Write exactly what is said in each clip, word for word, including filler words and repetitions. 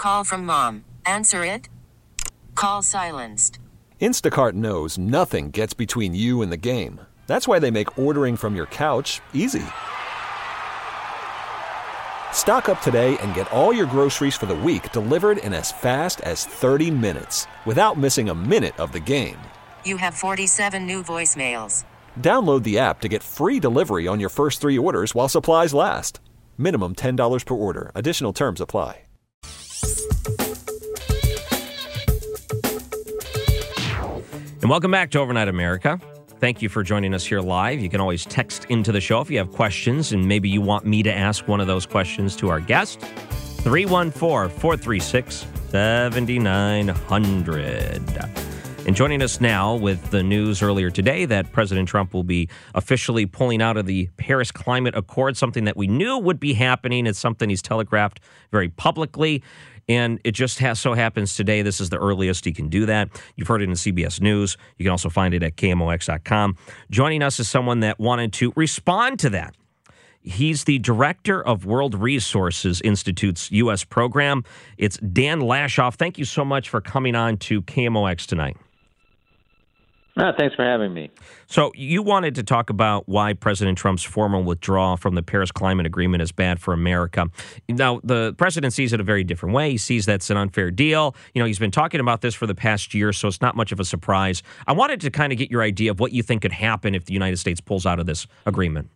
Call from mom. Answer it. Call silenced. Instacart knows nothing gets between you and the game. That's why they make ordering from your couch easy. Stock up today and get all your groceries for the week delivered in as fast as thirty minutes without missing a minute of the game. You have forty-seven new voicemails. Download the app to get free delivery on your first three orders while supplies last. Minimum ten dollars per order. Additional terms apply. And welcome back to Overnight America. Thank you for joining us here live. You can always text into the show if you have questions, and maybe you want me to ask one of those questions to our guest. three one four, four three six, seven nine zero zero. And joining us now with the news earlier today that President Trump will be officially pulling out of the Paris Climate Accord, something that we knew would be happening. It's something he's telegraphed very publicly. And it just has, so happens today, this is the earliest he can do that. You've heard it in C B S News. You can also find it at K M O X dot com. Joining us is someone that wanted to respond to that. He's the director of World Resources Institute's U S program. It's Dan Lashoff. Thank you so much for coming on to K M O X tonight. Ah, thanks for having me. So you wanted to talk about why President Trump's formal withdrawal from the Paris Climate Agreement is bad for America. Now, the president sees it a very different way. He sees that's an unfair deal. You know, he's been talking about this for the past year, so it's not much of a surprise. I wanted to kind of get your idea of what you think could happen if the United States pulls out of this agreement.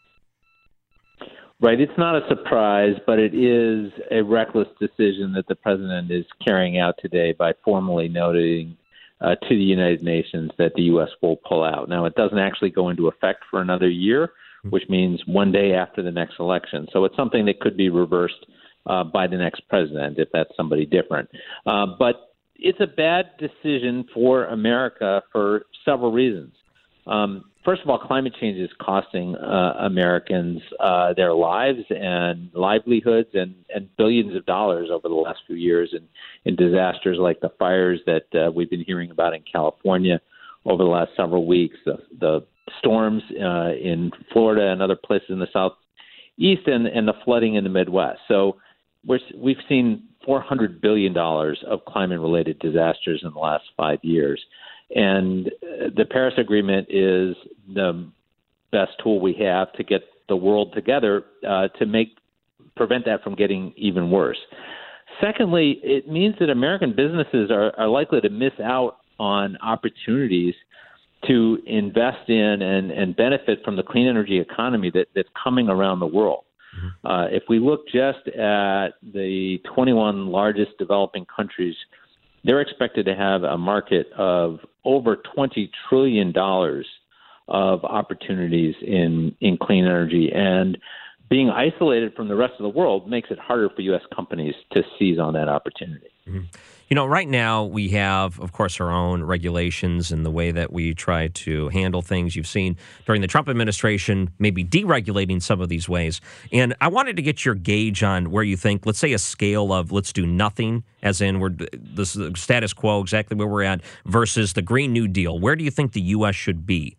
Right. It's not a surprise, but it is a reckless decision that the president is carrying out today by formally noting Uh, to the United Nations that the U S will pull out. Now, it doesn't actually go into effect for another year, which means one day after the next election. So it's something that could be reversed uh, by the next president if that's somebody different. Uh, but it's a bad decision for America for several reasons. Um, first of all, climate change is costing uh, Americans uh, their lives and livelihoods and, and billions of dollars over the last few years in, in disasters like the fires that uh, we've been hearing about in California over the last several weeks, the, the storms uh, in Florida and other places in the southeast, and, and the flooding in the Midwest. So we're, we've seen four hundred billion dollars of climate-related disasters in the last five years. And the Paris Agreement is the best tool we have to get the world together uh, to make prevent that from getting even worse. Secondly, it means that American businesses are, are likely to miss out on opportunities to invest in and, and benefit from the clean energy economy that, that's coming around the world. Mm-hmm. Uh, if we look just at the twenty-one largest developing countries, they're expected to have a market of over twenty trillion dollars of opportunities in, in clean energy. And being isolated from the rest of the world makes it harder for U S companies to seize on that opportunity. Mm-hmm. You know, right now we have, of course, our own regulations and the way that we try to handle things. You've seen during the Trump administration maybe deregulating some of these ways. And I wanted to get your gauge on where you think, let's say a scale of let's do nothing, as in we're this is the status quo, exactly where we're at, versus the Green New Deal. Where do you think the U S should be?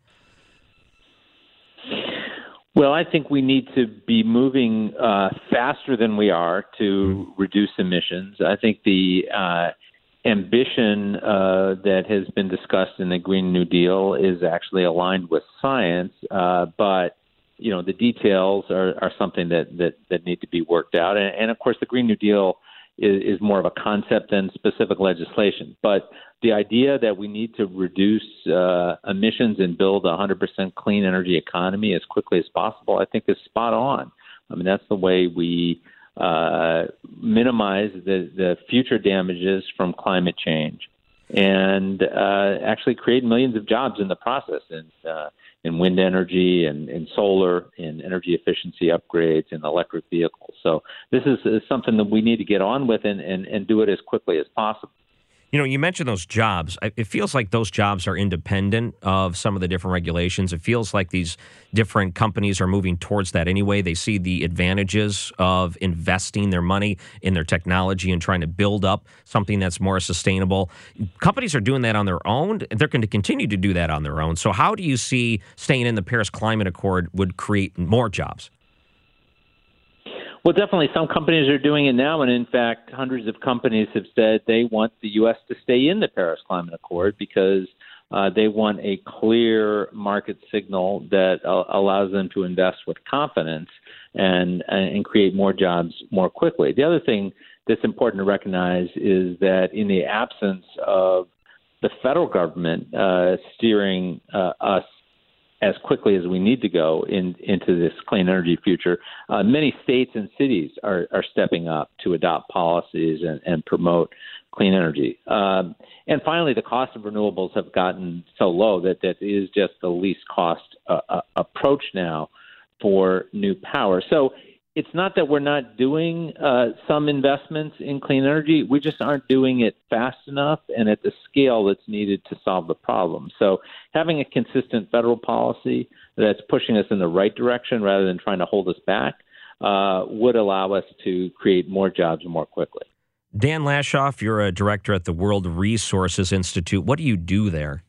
Well, I think we need to be moving uh, faster than we are to reduce emissions. I think the uh, ambition uh, that has been discussed in the Green New Deal is actually aligned with science, uh, but you know the details are, are something that, that, that need to be worked out. And, and of course, the Green New Deal is, is more of a concept than specific legislation. But the idea that we need to reduce uh, emissions and build a one hundred percent clean energy economy as quickly as possible, I think is spot on. I mean, that's the way we uh, minimize the, the future damages from climate change and uh, actually create millions of jobs in the process in, uh, in wind energy and in solar, in energy efficiency upgrades, in electric vehicles. So this is, is something that we need to get on with and, and, and do it as quickly as possible. You know, you mentioned those jobs. It feels like those jobs are independent of some of the different regulations. It feels like these different companies are moving towards that anyway. They see the advantages of investing their money in their technology and trying to build up something that's more sustainable. Companies are doing that on their own. They're going to continue to do that on their own. So how do you see staying in the Paris Climate Accord would create more jobs? Well, definitely some companies are doing it now. And in fact, hundreds of companies have said they want the U S to stay in the Paris Climate Accord because uh, they want a clear market signal that uh, allows them to invest with confidence and, and create more jobs more quickly. The other thing that's important to recognize is that in the absence of the federal government uh, steering uh, us as quickly as we need to go in, into this clean energy future, uh, many states and cities are, are stepping up to adopt policies and, and promote clean energy. Um, and finally, the cost of renewables have gotten so low that that is just the least cost uh, uh, approach now for new power. So it's not that we're not doing uh, some investments in clean energy. We just aren't doing it fast enough and at the scale that's needed to solve the problem. So having a consistent federal policy that's pushing us in the right direction rather than trying to hold us back uh, would allow us to create more jobs more quickly. Dan Lashoff, you're a director at the World Resources Institute. What do you do there?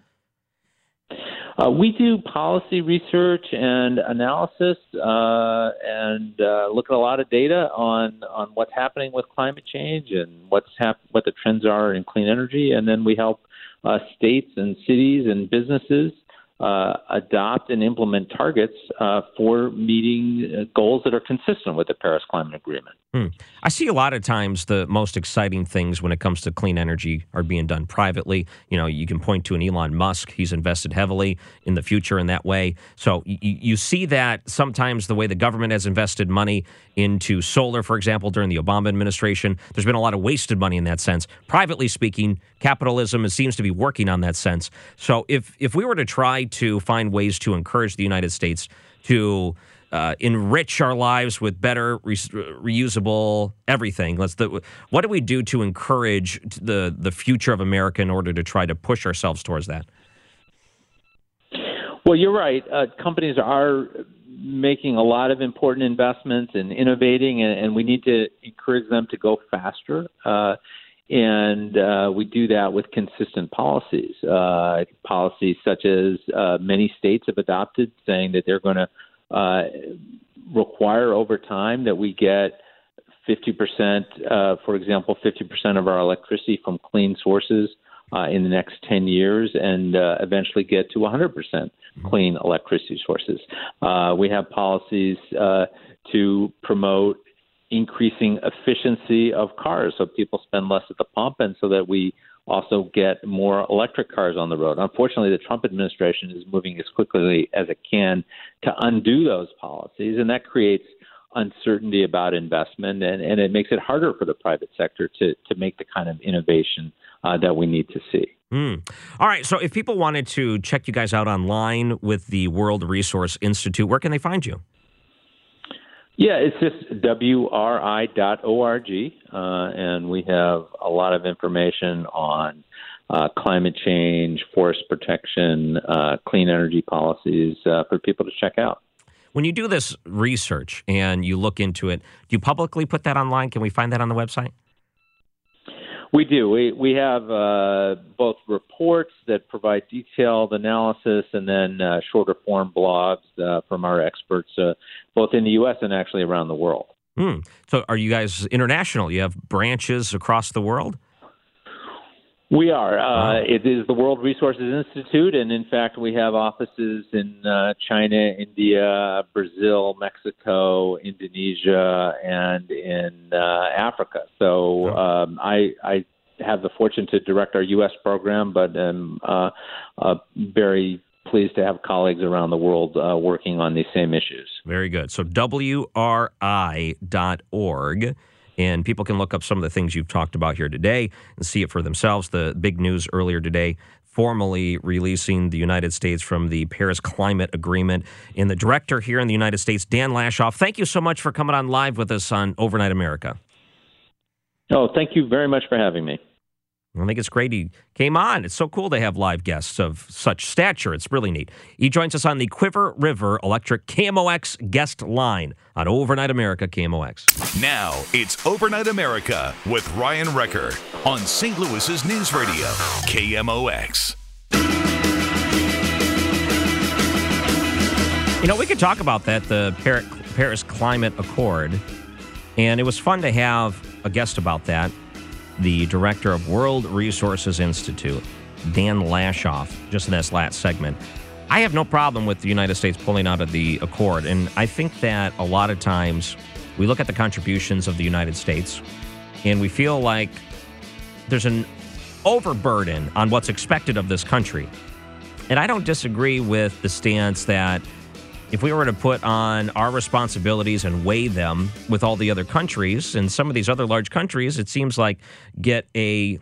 Uh, we do policy research and analysis uh, and uh, look at a lot of data on, on what's happening with climate change and what's hap- what the trends are in clean energy. And then we help uh, states and cities and businesses uh, adopt and implement targets uh, for meeting uh, goals that are consistent with the Paris Climate Agreement. Hmm. I see a lot of times the most exciting things when it comes to clean energy are being done privately. You know, you can point to an Elon Musk. He's invested heavily in the future in that way. So you, you see that sometimes the way the government has invested money into solar, for example, during the Obama administration, there's been a lot of wasted money in that sense. Privately speaking, capitalism seems to be working on that sense. So if, if we were to try to find ways to encourage the United States to Uh, enrich our lives with better re- reusable everything. Let's the, what do we do to encourage the the future of America in order to try to push ourselves towards that? Well, you're right. Uh, companies are making a lot of important investments and innovating, and, and we need to encourage them to go faster. Uh, and uh, we do that with consistent policies, uh, policies such as uh, many states have adopted, saying that they're going to Uh, require over time that we get fifty percent, uh, for example, fifty percent of our electricity from clean sources uh, in the next ten years and uh, eventually get to one hundred percent clean electricity sources. Uh, we have policies uh, to promote increasing efficiency of cars so people spend less at the pump and so that we also get more electric cars on the road. Unfortunately, the Trump administration is moving as quickly as it can to undo those policies, and that creates uncertainty about investment, and, and it makes it harder for the private sector to, to make the kind of innovation uh, that we need to see. Mm. All right, so if people wanted to check you guys out online with the World Resource Institute, where can they find you? Yeah, it's just W R I dot org, uh, and we have a lot of information on uh, climate change, forest protection, uh, clean energy policies uh, for people to check out. When you do this research and you look into it, do you publicly put that online? Can we find that on the website? We do. We we have uh, both reports that provide detailed analysis and then uh, shorter form blogs uh, from our experts, uh, both in the U S and actually around the world. Hmm. So are you guys international? You have branches across the world? We are. Uh, wow. It is the World Resources Institute, and in fact, we have offices in uh, China, India, Brazil, Mexico, Indonesia, and in uh, Africa. So um, I, I have the fortune to direct our U S program, but am uh, uh, very pleased to have colleagues around the world uh, working on these same issues. Very good. So W R I dot org. And people can look up some of the things you've talked about here today and see it for themselves. The big news earlier today, formally releasing the United States from the Paris Climate Agreement. And the director here in the United States, Dan Lashoff, thank you so much for coming on live with us on Overnight America. Oh, thank you very much for having me. I think it's great he came on. It's so cool to have live guests of such stature. It's really neat. He joins us on the Quiver River Electric K M O X guest line on Overnight America K M O X. Now it's Overnight America with Ryan Wrecker on Saint Louis's News Radio, K M O X. You know, we could talk about that, the Paris Climate Accord. And it was fun to have a guest about that, the director of World Resources Institute, Dan Lashoff, just in this last segment. I have no problem with the United States pulling out of the Accord, and I think that a lot of times we look at the contributions of the United States and we feel like there's an overburden on what's expected of this country. And I don't disagree with the stance that if we were to put on our responsibilities and weigh them with all the other countries, and some of these other large countries, it seems like get a,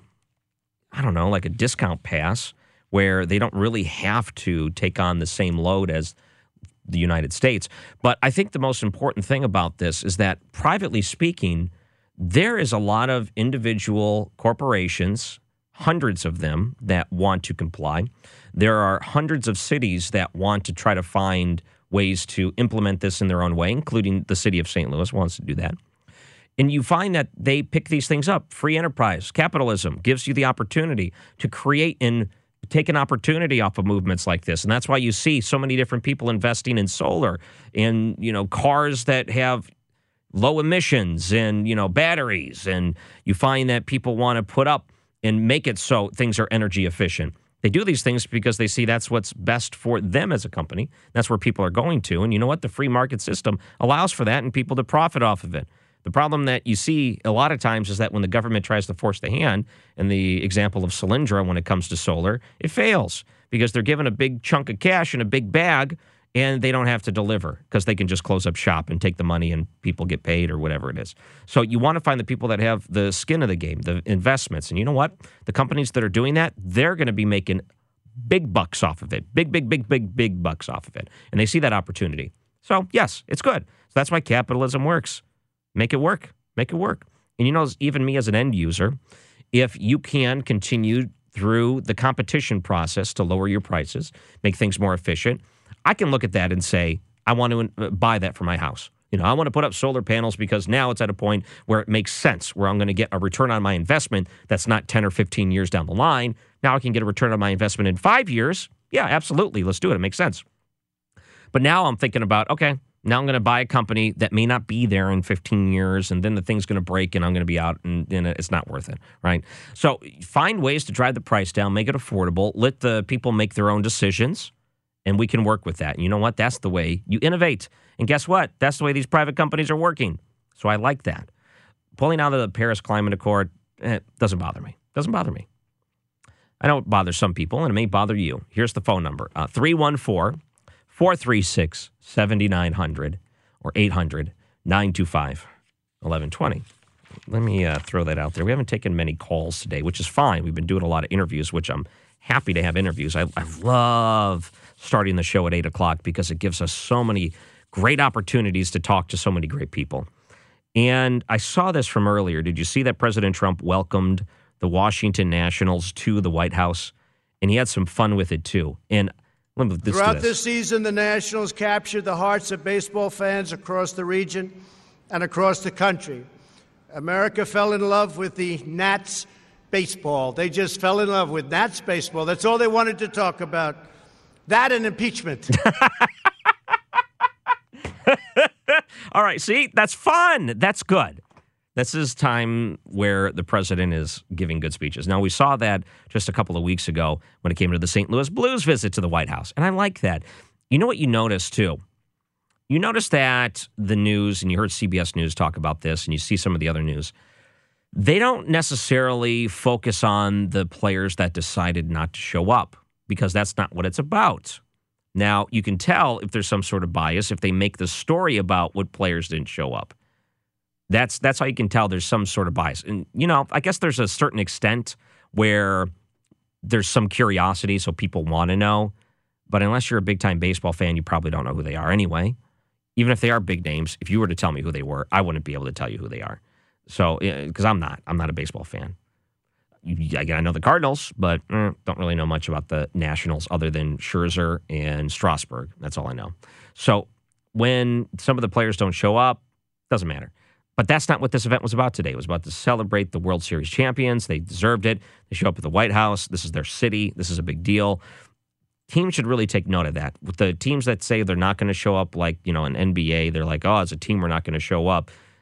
I don't know, like a discount pass where they don't really have to take on the same load as the United States. But I think the most important thing about this is that, privately speaking, there is a lot of individual corporations, hundreds of them, that want to comply. There are hundreds of cities that want to try to find ways to implement this in their own way, including the city of Saint Louis wants to do that. And you find that they pick these things up. Free enterprise, capitalism gives you the opportunity to create and take an opportunity off of movements like this. And that's why you see so many different people investing in solar and, you know, cars that have low emissions and, you know, batteries. And you find that people want to put up and make it so things are energy efficient. They do these things because they see that's what's best for them as a company. That's where people are going to. And you know what? The free market system allows for that and people to profit off of it. The problem that you see a lot of times is that when the government tries to force the hand, and the example of Solyndra when it comes to solar, it fails because they're given a big chunk of cash in a big bag and they don't have to deliver because they can just close up shop and take the money and people get paid or whatever it is. So you want to find the people that have the skin of the game, the investments. And you know what? The companies that are doing that, they're going to be making big bucks off of it. Big, big, big, big, big bucks off of it. And they see that opportunity. So yes, it's good. So that's why capitalism works. Make it work. Make it work. And you know, even me as an end user, if you can continue through the competition process to lower your prices, make things more efficient, I can look at that and say, I want to buy that for my house. You know, I want to put up solar panels because now it's at a point where it makes sense, where I'm going to get a return on my investment that's not ten or fifteen years down the line. Now I can get a return on my investment in five years. Yeah, absolutely. Let's do it. It makes sense. But now I'm thinking about, okay, now I'm going to buy a company that may not be there in fifteen years, and then the thing's going to break, and I'm going to be out, and, and it's not worth it, right? So find ways to drive the price down, make it affordable, let the people make their own decisions, and we can work with that. And you know what? That's the way you innovate. And guess what? That's the way these private companies are working. So I like that. Pulling out of the Paris Climate Accord, eh, doesn't bother me. Doesn't bother me. I know it bothers some people, and it may bother you. Here's the phone number, uh, three one four, four three six, seven nine zero zero or eight hundred, nine two five, one one two zero. Let me uh, throw that out there. We haven't taken many calls today, which is fine. We've been doing a lot of interviews, which I'm happy to have interviews. I, I love starting the show at eight o'clock because it gives us so many great opportunities to talk to so many great people. And I saw this from earlier. Did you see that President Trump welcomed the Washington Nationals to the White House? And he had some fun with it, too. And let me, Throughout this. this season, the Nationals captured the hearts of baseball fans across the region and across the country. America fell in love with the Nats baseball. They just fell in love with Nats baseball. That's all they wanted to talk about. That and impeachment. All right, see, that's fun. That's good. This is time where the president is giving good speeches. Now, we saw that just a couple of weeks ago when it came to the Saint Louis Blues visit to the White House, and I like that. You know what you notice, too? You notice that the news, and you heard C B S News talk about this, and you see some of the other news, they don't necessarily focus on the players that decided not to show up, because that's not what it's about. Now, you can tell if there's some sort of bias if they make the story about what players didn't show up. That's that's how you can tell there's some sort of bias. And, you know, I guess there's a certain extent where there's some curiosity, so people want to know. But unless you're a big-time baseball fan, you probably don't know who they are anyway. Even if they are big names, if you were to tell me who they were, I wouldn't be able to tell you who they are. So, because I'm not. I'm not a baseball fan. I know the Cardinals, but eh, don't really know much about the Nationals other than Scherzer and Strasburg. That's all I know. So when some of the players don't show up, doesn't matter. But that's not what this event was about today. It was about to celebrate the World Series champions. They deserved it. They show up at the White House. This is their city. This is a big deal. Teams should really take note of that. With the teams that say they're not going to show up, like, you know, an N B A, they're like, oh, as a team, we're not going to show up.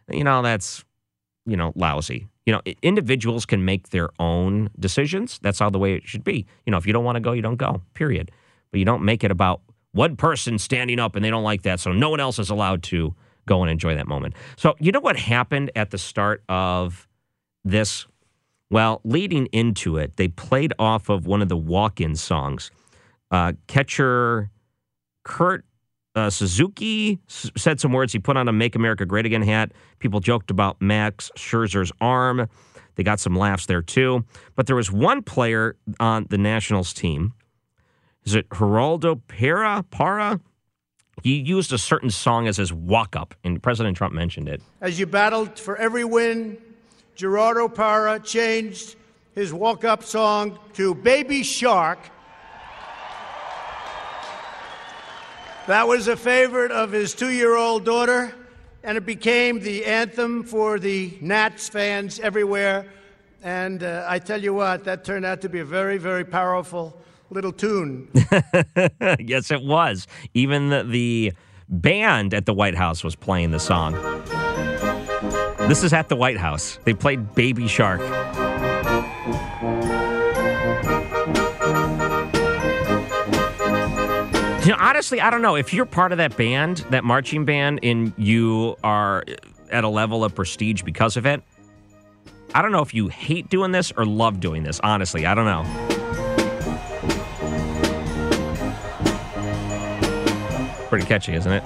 you know, that's, you know, lousy. You know, individuals can make their own decisions. That's how the way it should be. You know, if you don't want to go, you don't go, period. But you don't make it about one person standing up and they don't like that, so no one else is allowed to go and enjoy that moment. So you know what happened at the start of this? Well, leading into it, they played off of one of the walk-in songs. Uh, catcher Kurt Uh, Suzuki s- said some words. He put on a Make America Great Again hat. People joked about Max Scherzer's arm. They got some laughs there, too. But there was one player on the Nationals team. Is it Geraldo Parra? Parra? He used a certain song as his walk-up, and President Trump mentioned it. As you battled for every win, Gerardo Parra changed his walk-up song to Baby Shark. That was a favorite of his two-year-old daughter, and it became the anthem for the Nats fans everywhere. And uh, I tell you what, that turned out to be a very, very powerful little tune. Yes, it was. Even the, the band at the White House was playing the song. This is at the White House. They played Baby Shark. You know, honestly, I don't know. If you're part of that band, that marching band, and you are at a level of prestige because of it, I don't know if you hate doing this or love doing this. Honestly, I don't know. Pretty catchy, isn't it?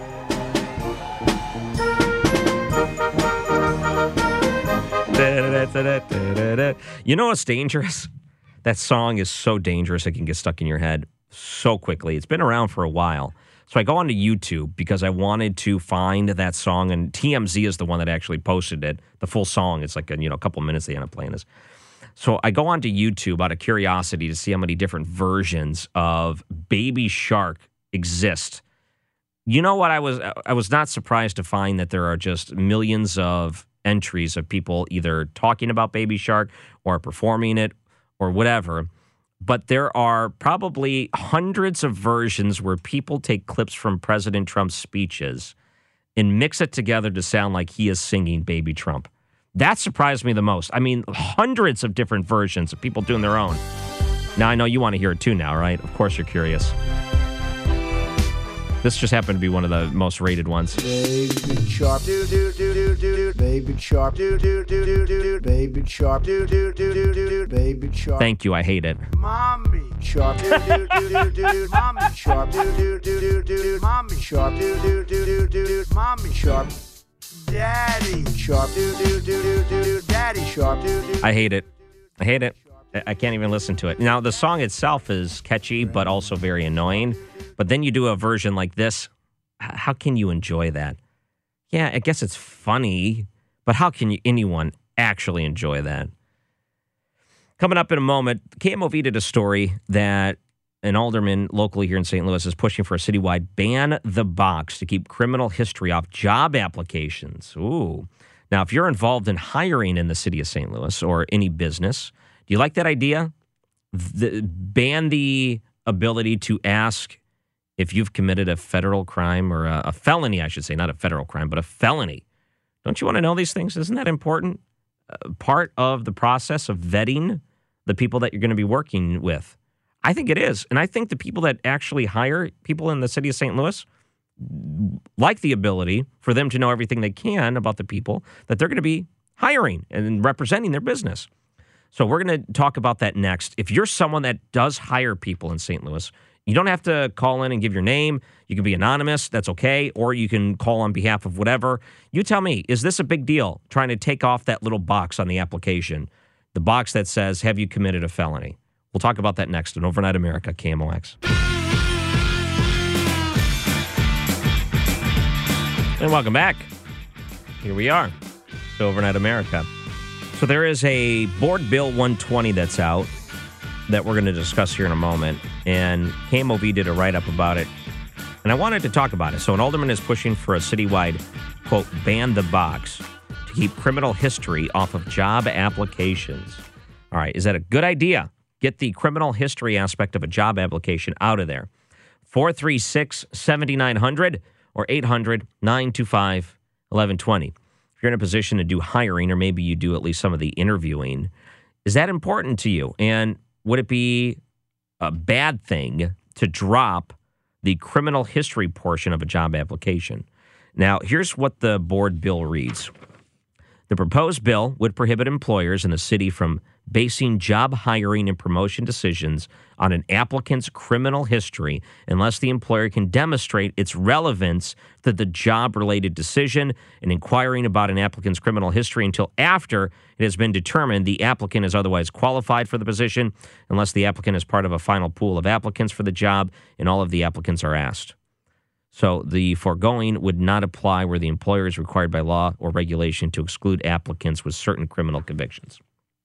You know what's dangerous? That song is so dangerous it can get stuck in your head so quickly. It's been around for a while. So I go onto YouTube because I wanted to find that song, and T M Z is the one that actually posted it, the full song. It's like a, you know, a couple of minutes they end up playing this. So I go onto YouTube out of curiosity to see how many different versions of Baby Shark exist. You know what? I was I was not surprised to find that there are just millions of entries of people either talking about Baby Shark or performing it or whatever. But there are probably hundreds of versions where people take clips from President Trump's speeches and mix it together to sound like he is singing Baby Trump. That surprised me the most. I mean, hundreds of different versions of people doing their own. Now, I know you want to hear it too now, right? Of course you're curious. This just happened to be one of the most rated ones. Baby Shark, do do do do do. Baby Shark, do do do do do. Baby Shark, do do do do do. Baby Shark. Thank you, I hate it. Mommy Shark, do do do do do. Mommy Shark, do do do do do. Mommy Shark, do do do do do. Mommy Shark. Daddy Shark, do do do do do. Daddy Shark, do do. I hate it. I hate it. I can't even listen to it. Now, the song itself is catchy, but also very annoying. But then you do a version like this. How can you enjoy that? Yeah, I guess it's funny, but how can you, anyone actually enjoy that? Coming up in a moment, K M O V did a story that an alderman locally here in Saint Louis is pushing for a citywide ban the box to keep criminal history off job applications. Ooh. Now, if you're involved in hiring in the city of Saint Louis or any business, do you like that idea? The, ban the ability to ask if you've committed a federal crime or a, a felony, I should say, not a federal crime, but a felony. Don't you want to know these things? Isn't that important? Uh, part of the process of vetting the people that you're going to be working with. I think it is. And I think the people that actually hire people in the city of Saint Louis like the ability for them to know everything they can about the people that they're going to be hiring and representing their business. So we're going to talk about that next. If you're someone that does hire people in Saint Louis, you don't have to call in and give your name. You can be anonymous. That's okay. Or you can call on behalf of whatever. You tell me, is this a big deal, trying to take off that little box on the application, the box that says, have you committed a felony? We'll talk about that next on Overnight America, K M O X. And welcome back. Here we are, to Overnight America. So there is a Board Bill one twenty that's out that we're going to discuss here in a moment. And K M O V did a write-up about it. And I wanted to talk about it. So an alderman is pushing for a citywide, quote, ban the box to keep criminal history off of job applications. All right, is that a good idea? Get the criminal history aspect of a job application out of there. four three six, seven nine zero zero or eight hundred, nine two five, eleven twenty. if you're in a position to do hiring, or maybe you do at least some of the interviewing, is that important to you? And would it be a bad thing to drop the criminal history portion of a job application? Now, here's what the board bill reads. The proposed bill would prohibit employers in the city from basing job hiring and promotion decisions on an applicant's criminal history unless the employer can demonstrate its relevance to the job-related decision, and inquiring about an applicant's criminal history until after it has been determined the applicant is otherwise qualified for the position, unless the applicant is part of a final pool of applicants for the job and all of the applicants are asked. So the foregoing would not apply where the employer is required by law or regulation to exclude applicants with certain criminal convictions.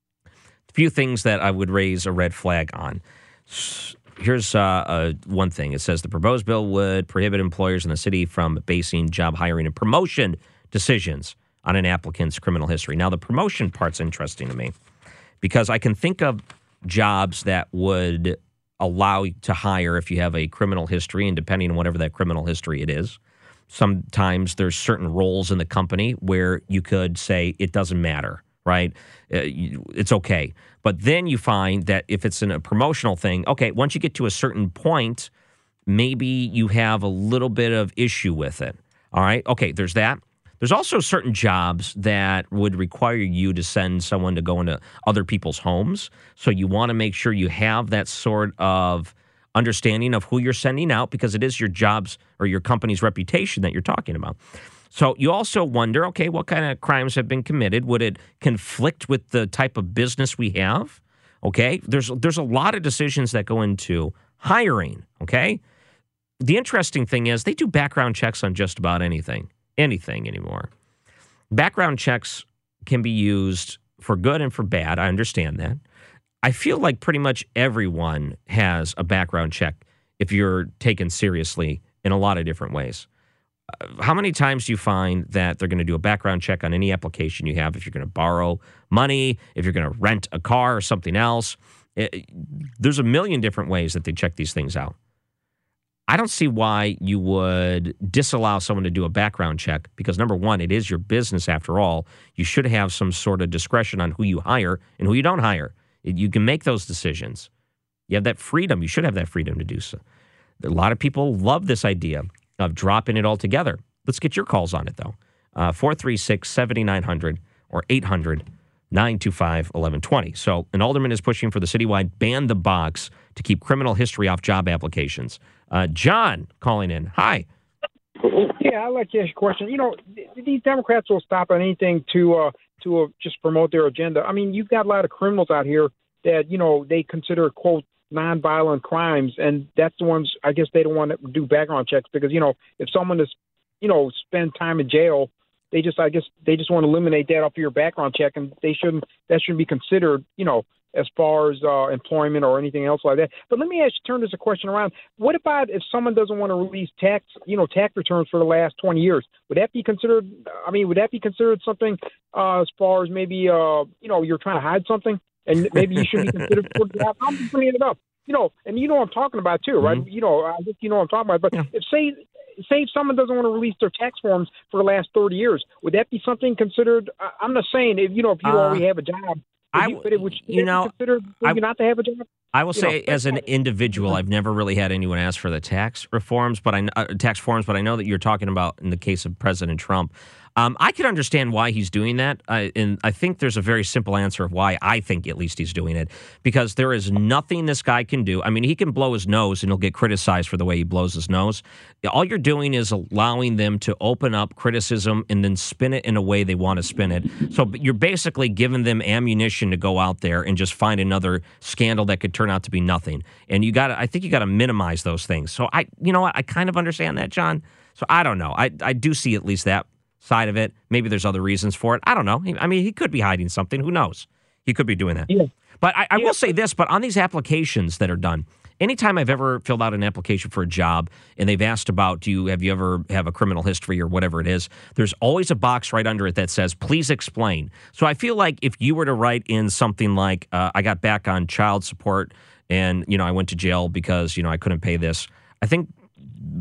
A few things that I would raise a red flag on. Here's uh, uh, one thing. It says the proposed bill would prohibit employers in the city from basing job hiring and promotion decisions on an applicant's criminal history. Now, the promotion part's interesting to me because I can think of jobs that would allow you to hire if you have a criminal history, and depending on whatever that criminal history it is. Sometimes there's certain roles in the company where you could say it doesn't matter, right? Uh, you, it's okay. But then you find that if it's in a promotional thing, okay, once you get to a certain point, maybe you have a little bit of issue with it. All right? Okay, there's that. There's also certain jobs that would require you to send someone to go into other people's homes. So you want to make sure you have that sort of understanding of who you're sending out, because it is your job's or your company's reputation that you're talking about. So you also wonder, okay, what kind of crimes have been committed? Would it conflict with the type of business we have? Okay, there's there's a lot of decisions that go into hiring, okay? The interesting thing is they do background checks on just about anything. anything anymore. Background checks can be used for good and for bad. I understand that. I feel like pretty much everyone has a background check if you're taken seriously in a lot of different ways. Uh, how many times do you find that they're going to do a background check on any application you have if you're going to borrow money, if you're going to rent a car or something else? It, there's a million different ways that they check these things out. I don't see why you would disallow someone to do a background check because, number one, it is your business after all. You should have some sort of discretion on who you hire and who you don't hire. You can make those decisions. You have that freedom. You should have that freedom to do so. A lot of people love this idea of dropping it all together. Let's get your calls on it, though. Uh, four three six, seven nine zero zero or eight hundred, nine two five, one one two zero. So an alderman is pushing for the citywide ban the box to keep criminal history off job applications. Uh, John calling in. Hi. Yeah, I'd like to ask you a question. You know, these Democrats will stop at anything to uh, to uh, just promote their agenda. I mean, you've got a lot of criminals out here that, you know, they consider, quote, nonviolent crimes, and that's the ones, I guess they don't want to do background checks because, you know, if someone is, you know, spend time in jail, they just, I guess, they just want to eliminate that off of your background check, and they shouldn't, that shouldn't be considered, you know, as far as uh, employment or anything else like that. But let me ask you, turn this a question around. What about if someone doesn't want to release tax, you know, tax returns for the last twenty years? Would that be considered, I mean, would that be considered something uh, as far as maybe, uh, you know, you're trying to hide something and maybe you should be considered for that? I'm just bringing it up. You know, and you know what I'm talking about too, right? Mm-hmm. You know, I think you know what I'm talking about. But yeah. if say, say if someone doesn't want to release their tax forms for the last thirty years, would that be something considered? I'm not saying if you know if you uh, already have a job. I, you, but it would you know, consider maybe not to have a job. I will you say, know, as an individual, I've never really had anyone ask for the tax reforms, but I uh, tax forms. But I know that you're talking about in the case of President Trump. Um, I can understand why he's doing that, uh, and I think there's a very simple answer of why I think at least he's doing it, because there is nothing this guy can do. I mean, he can blow his nose and he'll get criticized for the way he blows his nose. All you're doing is allowing them to open up criticism and then spin it in a way they want to spin it. So you're basically giving them ammunition to go out there and just find another scandal that could turn out to be nothing. And you got to, I think you got to minimize those things. So I, you know what, I kind of understand that, John. So I don't know. I, I do see at least that side of it. Maybe there's other reasons for it. I don't know. I mean, he could be hiding something. Who knows? He could be doing that. Yeah. But I, I yeah. will say this, but on these applications that are done, anytime I've ever filled out an application for a job and they've asked about, do you have you ever have a criminal history or whatever it is, there's always a box right under it that says, please explain. So I feel like if you were to write in something like, uh, I got back on child support and, you know, I went to jail because, you know, I couldn't pay this, I think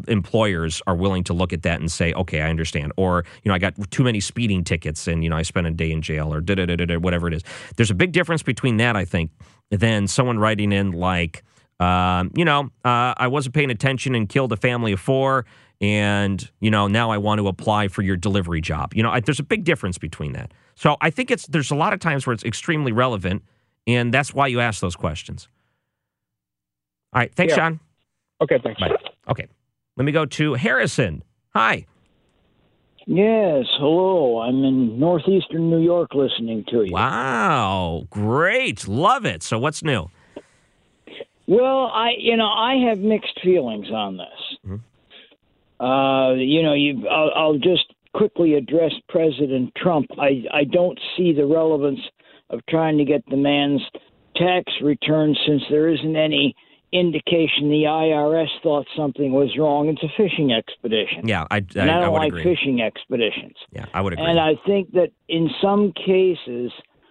employers are willing to look at that and say, okay, I understand. Or, you know, I got too many speeding tickets and, you know, I spent a day in jail or da da da da whatever it is. There's a big difference between that, I think, than someone writing in like, um, you know, uh, I wasn't paying attention and killed a family of four. And, you know, now I want to apply for your delivery job. You know, I, there's a big difference between that. So I think it's there's a lot of times where it's extremely relevant, and that's why you ask those questions. All right. Thanks, Yeah. Sean. Okay, thanks. Bye. Okay. Let me go to Harrison. Hi. Yes, hello. I'm in northeastern New York listening to you. Wow. Great. Love it. So what's new? Well, I, you know, I have mixed feelings on this. Mm-hmm. Uh, you know, you, I'll, I'll just quickly address President Trump. I, I don't see the relevance of trying to get the man's tax return since there isn't any indication the I R S thought something was wrong. It's a fishing expedition. Yeah, I, I, and I don't I would like agree. fishing expeditions. Yeah, I would agree. And I think that in some cases,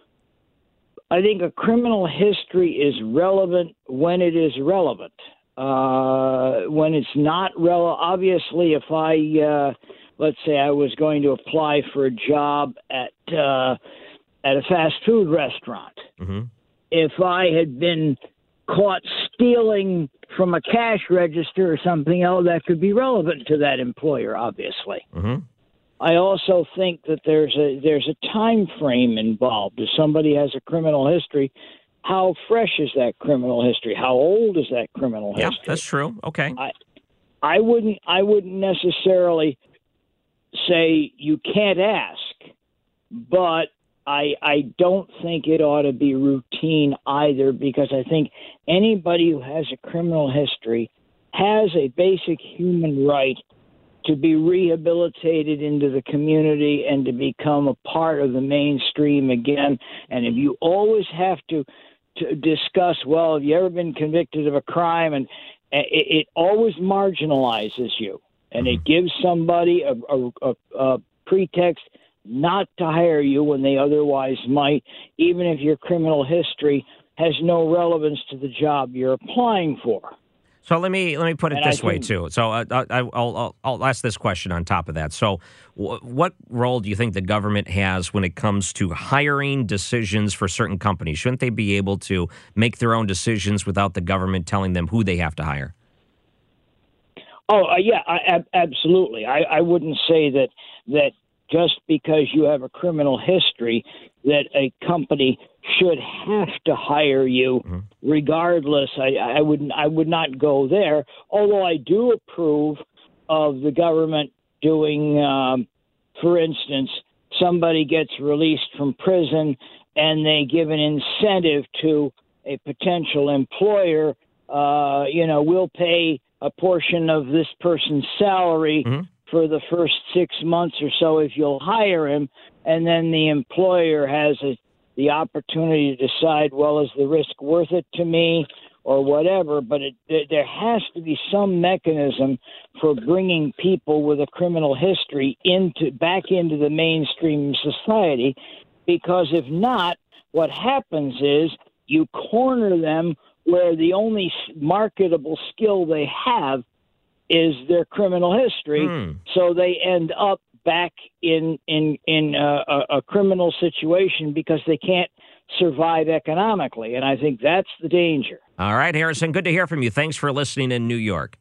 I think a criminal history is relevant when it is relevant. Uh, when it's not relevant, obviously, if I, uh, let's say I was going to apply for a job at uh, at a fast food restaurant, mm-hmm. if I had been caught stealing from a cash register or something else, that could be relevant to that employer, obviously. Mm-hmm. I also think that there's a there's a time frame involved. If somebody has a criminal history, how fresh is that criminal history? How old is that criminal yeah, history? Yeah, that's true. Okay. I I wouldn't I wouldn't necessarily say you can't ask, but I I don't think it ought to be routine either, because I think anybody who has a criminal history has a basic human right to be rehabilitated into the community and to become a part of the mainstream again. And if you always have to, to discuss, well, have you ever been convicted of a crime? And it, it always marginalizes you. And it gives somebody a, a, a, a pretext not to hire you when they otherwise might, even if your criminal history has no relevance to the job you're applying for. So let me let me put it And this I way think- too. So uh, I, I'll, I'll I'll ask this question on top of that. So, w- what role do you think the government has when it comes to hiring decisions for certain companies? Shouldn't they be able to make their own decisions without the government telling them who they have to hire? Oh uh, yeah, I, ab- absolutely. I, I wouldn't say that that just because you have a criminal history that a company should have to hire you, mm-hmm. regardless. I, I wouldn't. I would not go there. Although I do approve of the government doing, um, for instance, somebody gets released from prison and they give an incentive to a potential employer. Uh, you know, we'll pay a portion of this person's salary. Mm-hmm. for the first six months or so if you'll hire him, and then the employer has a, the opportunity to decide, well, is the risk worth it to me or whatever, but it, there has to be some mechanism for bringing people with a criminal history into back into the mainstream society, because if not, what happens is you corner them where the only marketable skill they have is their criminal history, mm. so they end up back in in in a, a, a criminal situation because they can't survive economically, and I think that's the danger. All right, Harrison, good to hear from you. Thanks for listening in New York.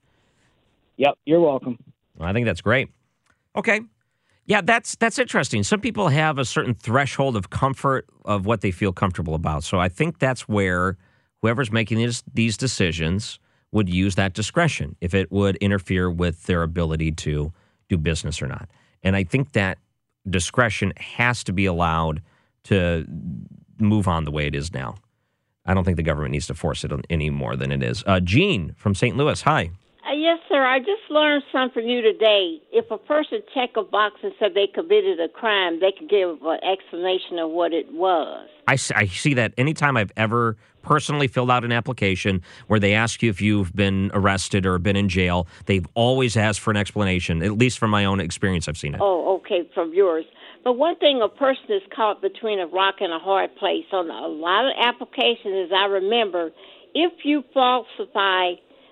Yep, you're welcome. Well, I think that's great. Okay. Yeah, that's that's interesting. Some people have a certain threshold of comfort of what they feel comfortable about. So I think that's where whoever's making these, these decisions would use that discretion if it would interfere with their ability to do business or not. And I think that discretion has to be allowed to move on the way it is now. I don't think the government needs to force it any more than it is. Uh, Gene from Saint Louis, hi. Uh, yes, sir. I just learned something from you today. If a person checked a box and said they committed a crime, they could give an explanation of what it was. I, I see that anytime I've ever personally filled out an application where they ask you if you've been arrested or been in jail, they've always asked for an explanation, at least from my own experience I've seen it. Oh, okay, from yours. But one thing, a person is caught between a rock and a hard place. On a lot of applications, as I remember, if you falsify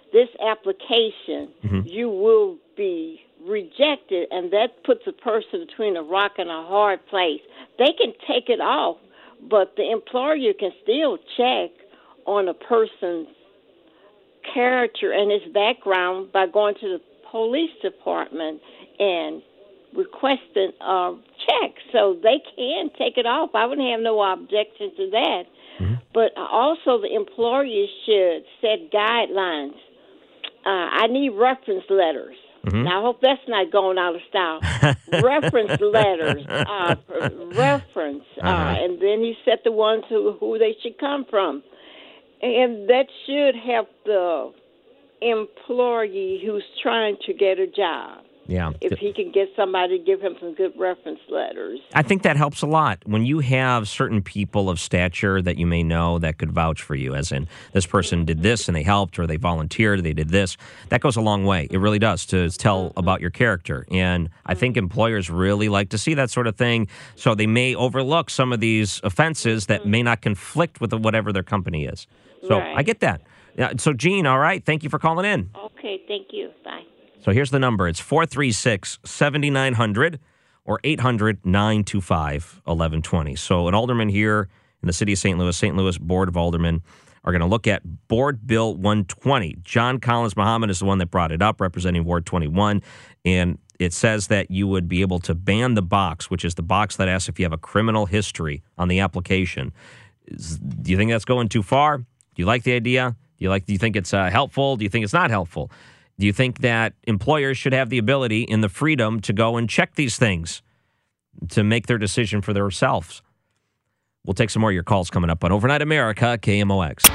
this application, mm-hmm. you will be rejected, and that puts a person between a rock and a hard place. They can take it off, but the employer can still check on a person's character and his background by going to the police department and requesting a check. So they can take it off. I wouldn't have no objection to that. Mm-hmm. But also the employers should set guidelines. Uh, I need reference letters. Mm-hmm. Now, I hope that's not going out of style. Reference letters, uh, reference, uh, uh, and then he set the ones who, who they should come from. And that should help the employee who's trying to get a job. Yeah. If he can get somebody to give him some good reference letters. I think that helps a lot. When you have certain people of stature that you may know that could vouch for you, as in this person did this and they helped, or they volunteered, they did this, that goes a long way. It really does to tell about your character. And I think employers really like to see that sort of thing. So they may overlook some of these offenses that may not conflict with whatever their company is. So right. I get that. Yeah, so, Gene, all right. Thank you for calling in. Okay, thank you. Bye. So here's the number. It's four three six, seven nine zero zero or eight hundred, nine two five, eleven twenty. So an alderman here in the city of Saint Louis, Saint Louis Board of Aldermen, are going to look at Board Bill one twenty. John Collins Muhammad is the one that brought it up, representing Ward twenty-one. And it says that you would be able to ban the box, which is the box that asks if you have a criminal history on the application. Is, do you think that's going too far? Do you like the idea? Do you like? Do you think it's uh, helpful? Do you think it's not helpful? Do you think that employers should have the ability and the freedom to go and check these things to make their decision for themselves? We'll take some more of your calls coming up on Overnight America, K M O X.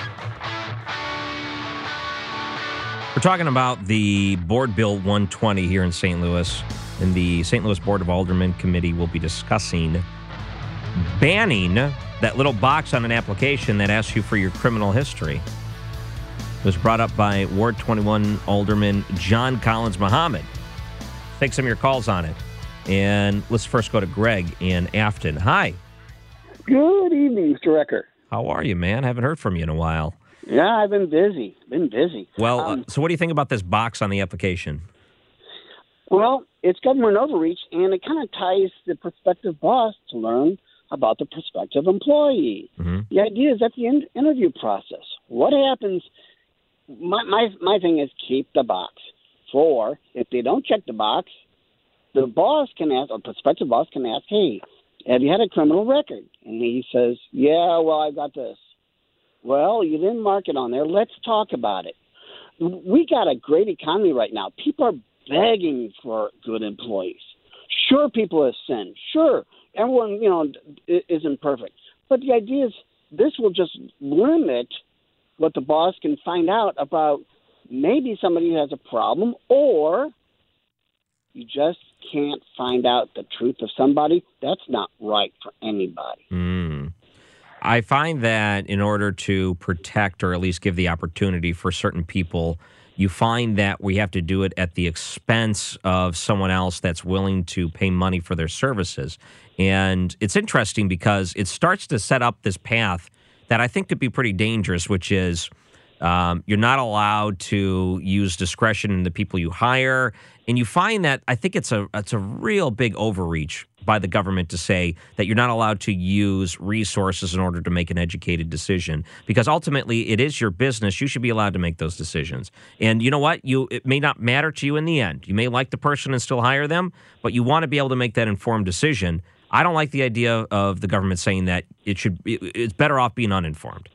We're talking about the Board Bill one twenty here in Saint Louis, and the Saint Louis Board of Aldermen Committee will be discussing banning that little box on an application that asks you for your criminal history. It was brought up by Ward twenty-one Alderman John Collins Muhammad. Take some of your calls on it. And let's first go to Greg in Afton. Hi. Good evening, Mister Recker. How are you, man? I haven't heard from you in a while. Yeah, I've been busy. Been busy. Well, um, uh, so what do you think about this box on the application? Well, it's government overreach, and it kind of ties the prospective boss to learn about the prospective employee. Mm-hmm. The idea is at the in- interview process. What happens... My, my my thing is keep the box. For if they don't check the box, the boss can ask, or prospective boss can ask, hey, have you had a criminal record? And he says, yeah, well, I got this. Well, you didn't mark it on there. Let's talk about it. We got a great economy right now. People are begging for good employees. Sure, people have sinned. Sure, everyone, you know, isn't perfect. But the idea is this will just limit what the boss can find out about maybe somebody has a problem, or you just can't find out the truth of somebody. That's not right for anybody. Mm. I find that in order to protect or at least give the opportunity for certain people, you find that we have to do it at the expense of someone else that's willing to pay money for their services. And it's interesting because it starts to set up this path that I think could be pretty dangerous, which is um, you're not allowed to use discretion in the people you hire. And you find that I think it's a it's a real big overreach by the government to say that you're not allowed to use resources in order to make an educated decision, because ultimately it is your business. You should be allowed to make those decisions. And you know what? You it may not matter to you in the end. You may like the person and still hire them, but you want to be able to make that informed decision. I don't like the idea of the government saying that it should. It, it's better off being uninformed.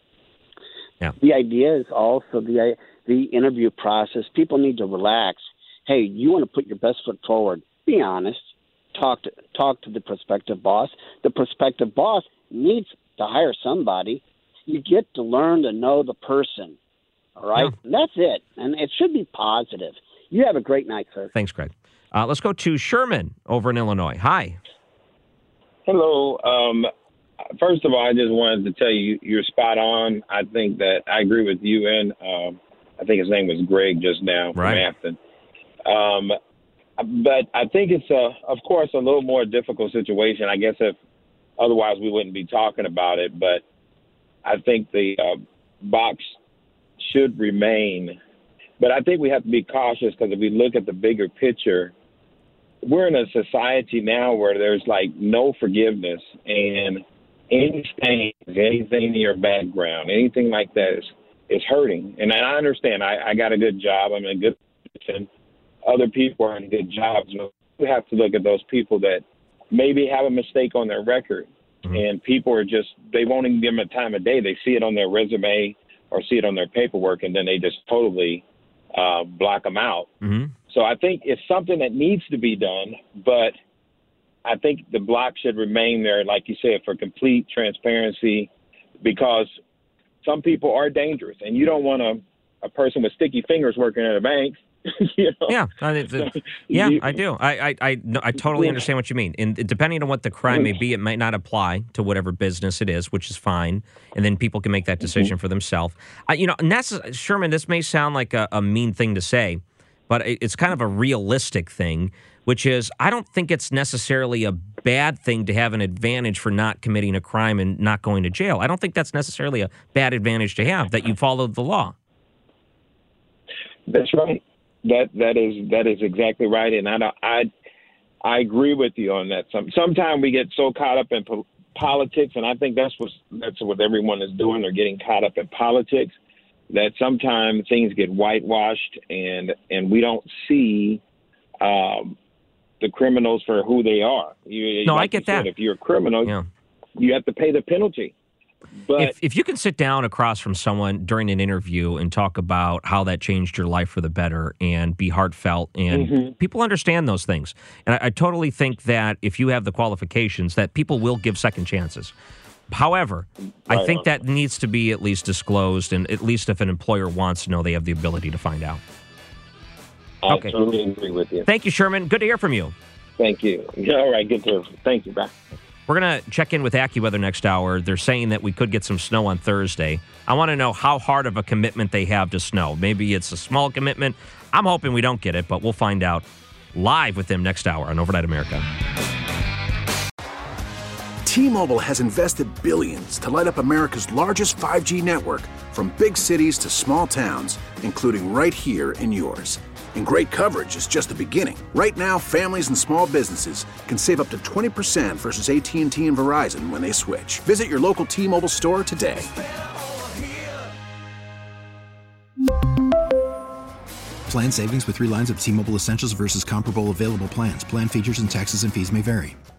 Yeah. The idea is also the the interview process. People need to relax. Hey, you want to put your best foot forward. Be honest. Talk to talk to the prospective boss. The prospective boss needs to hire somebody. You get to learn to know the person. All right, yeah. And that's it. And it should be positive. You have a great night, sir. Thanks, Greg. Uh, let's go to Sherman over in Illinois. Hi. Hello. Um, first of all, I just wanted to tell you you're spot on. I think that I agree with you, and um, I think his name was Greg just now from right. Afton. Um, but I think it's, a, of course, a little more difficult situation. I guess if otherwise we wouldn't be talking about it. But I think the uh, box should remain. But I think we have to be cautious because if we look at the bigger picture, we're in a society now where there's like no forgiveness, and any stains, anything in your background, anything like that is, is hurting. And I understand I, I got a good job. I'm in a good position. Other people are in good jobs. We have to look at those people that maybe have a mistake on their record, mm-hmm. and people are just, they won't even give them a time of day. They see it on their resume or see it on their paperwork, and then they just totally uh, block them out. Mm-hmm. So I think it's something that needs to be done, but I think the block should remain there, like you said, for complete transparency, because some people are dangerous, and you don't want a, a person with sticky fingers working at a bank. You know? Yeah, I, it, yeah, I do. I I I, no, I totally understand what you mean. And depending on what the crime may be, it might not apply to whatever business it is, which is fine. And then people can make that decision mm-hmm. for themselves. I, you know, necess- Sherman, this may sound like a, a mean thing to say, but it, it's kind of a realistic thing, which is I don't think it's necessarily a bad thing to have an advantage for not committing a crime and not going to jail. I don't think that's necessarily a bad advantage to have, that you followed the law. That's right. That that is that is exactly right, and I I I agree with you on that. Some sometimes we get so caught up in po- politics, and I think that's what that's what everyone is doing. They're getting caught up in politics. That sometimes things get whitewashed, and and we don't see um, the criminals for who they are. You, no, like I get you said, that. If you're a criminal, yeah. you have to pay the penalty. But if, if you can sit down across from someone during an interview and talk about how that changed your life for the better and be heartfelt, and mm-hmm. people understand those things. And I, I totally think that if you have the qualifications, that people will give second chances. However, right I think on. that needs to be at least disclosed, and at least if an employer wants to know, they have the ability to find out. I okay. totally agree with you. Thank you, Sherman. Good to hear from you. Thank you. All right, good to hear. Thank you. Bye. We're going to check in with AccuWeather next hour. They're saying that we could get some snow on Thursday. I want to know how hard of a commitment they have to snow. Maybe it's a small commitment. I'm hoping we don't get it, but we'll find out live with them next hour on Overnight America. T-Mobile has invested billions to light up America's largest five G network, from big cities to small towns, including right here in yours. And great coverage is just the beginning. Right now, families and small businesses can save up to twenty percent versus A T and T and Verizon when they switch. Visit your local T-Mobile store today. Plan savings with three lines of T-Mobile Essentials versus comparable available plans. Plan features and taxes and fees may vary.